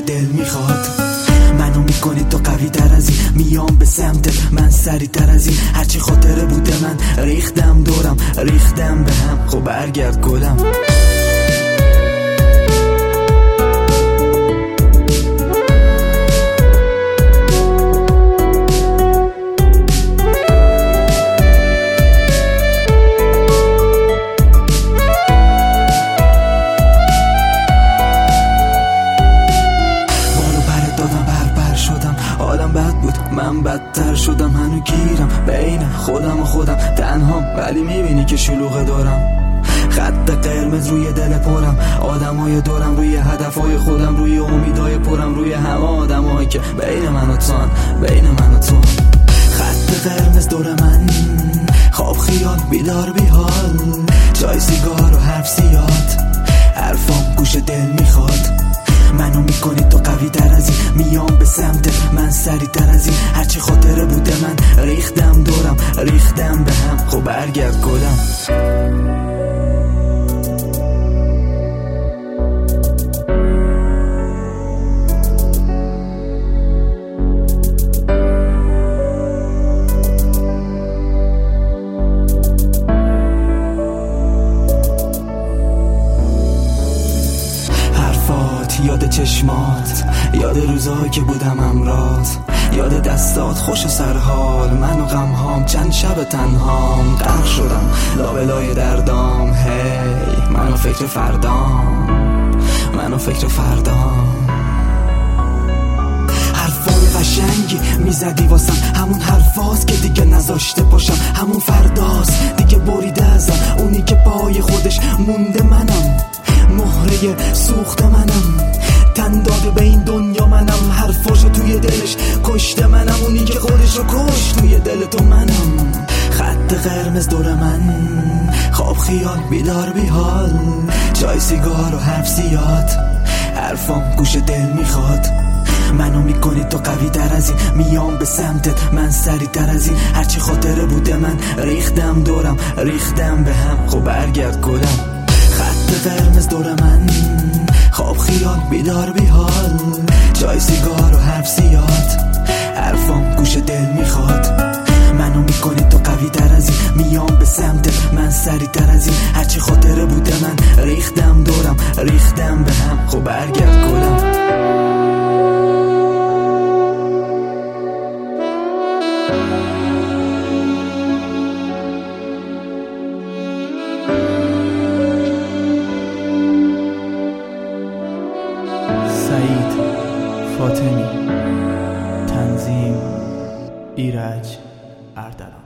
دل میخواد. منو میکنی تو قوی تر از این، میام به سمتت من سریع تر از این. هرچی خاطره بوده من ریختم دورم، ریختم به هم. خب برگرد گلم. حالم بد بود، من بدتر شدم، هنو گیرم بین خودم و خودم، تنهام ولی میبینی که شلوغه دارم. خط قرمز روی دل پرم، آدمای دورم روی هدفای خودم، روی امیدای پرم، روی همه آدمایی که بین من و تون، بین من و تو. خط قرمز دور من، خواب خیال بیدار بیحال، چای سیگار و حرف زیاد، حرفام گوش دل میخواد. منو میکنی تو قوی تر از این، میام به سمتت من سریع تر از این. هرچی خاطره بوده من ریختم دورم، ریختم به هم. خب برگرد گلم. یاد چشمات، یاد روزایی که بودم امرات، یاد دستات خوش و سرحال، من و غمهام چند شب تنهام. غرق شدم لابلای دردام، هی من و فکر فردام، من و فکر فردام. حرفای قشنگی میزدی واسم، همون حرفاست که دیگه نذاشته باشم، همون فرداست دیگه بریده ازم، اونی که پای خودش مونده منم، مهره سوخت منم، تن داده به این دنیا منم، حرفاشو توی دلش کشته منم، اونی که خودشو کشت توی دل تو منم. خط قرمز دور من، خواب خیال بیدار بیحال، چای سیگار و حرف زیاد، حرفام گوش دل میخواد. منو میکنی تو قوی تر از این، میام به سمتت من سریع تر از این. هرچی خاطره بوده من ریختم دورم، ریختم به هم. خب برگرد گلم. خط قرمز دور من، خواب خیال بیدار بیحال، چای سیگار و حرف زیاد، حرفام گوش دل میخواد. منو میکنی تو قوی تر از این، میام به سمتت من سریع تر از این. هرچی خاطره بوده من ریختم دورم، ریختم به هم. خب برگرد گلم. سعید فاطمی، تنظیم ایرج اردلان.